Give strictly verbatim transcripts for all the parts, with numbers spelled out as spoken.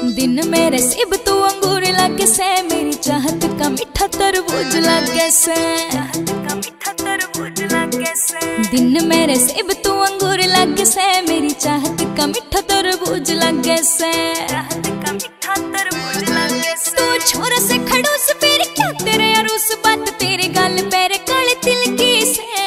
दिन मेरे सेब तू अंगूर लागे से, मेरी चाहत का मीठा तरबूज लागे से। दिन मेरे सेब तू अंगूर लागे से, मेरी चाहत का मीठा तरबूज लागे से। तू छोरा से खड़ूस फिर क्या तेरे अरूस, बात तेरे गाल पैर काले तिलकी से।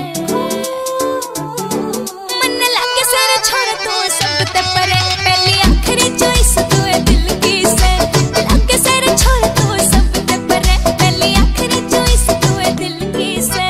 मन लागे सारा छोरा तू सब ते परे, पहली आखिरी चॉइस तू है दिल की से। लागे सारा छोरा तू सब ते परे, पहली आखिरी चॉइस तू है दिल की से।